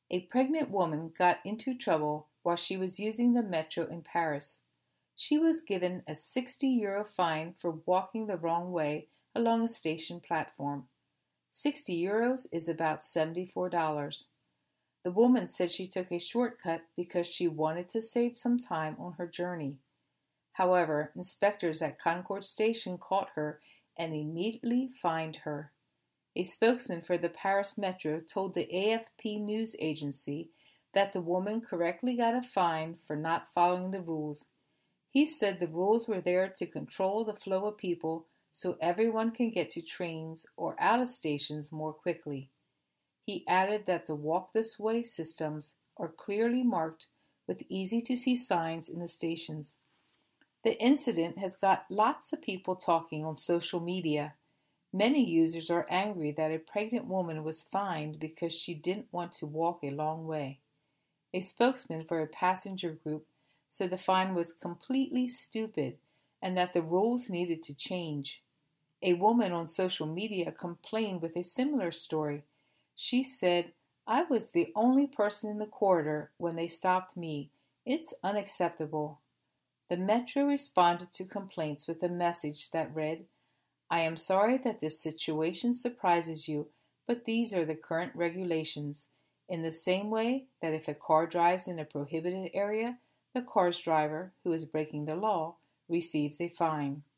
A pregnant woman got into trouble while she was using the metro in Paris. She was given a €60 fine for walking the wrong way along a station platform. €60 is about $74. The woman said she took a shortcut because she wanted to save some time on her journey. However, inspectors at Concord Station caught her and immediately fined her. A spokesman for the Paris Metro told the AFP news agency that the woman correctly got a fine for not following the rules. He said the rules were there to control the flow of people so everyone can get to trains or out of stations more quickly. He added that the walk this way systems are clearly marked with easy-to-see signs in the stations. The incident has got lots of people talking on social media. Many users are angry that a pregnant woman was fined because she didn't want to walk a long way. A spokesman for a passenger group said the fine was completely stupid and that the rules needed to change. A woman on social media complained with a similar story. She said, "I was the only person in the corridor when they stopped me. It's unacceptable." The Metro responded to complaints with a message that read, "I am sorry that this situation surprises you, but these are the current regulations. In the same way that if a car drives in a prohibited area, the car's driver, who is breaking the law, receives a fine."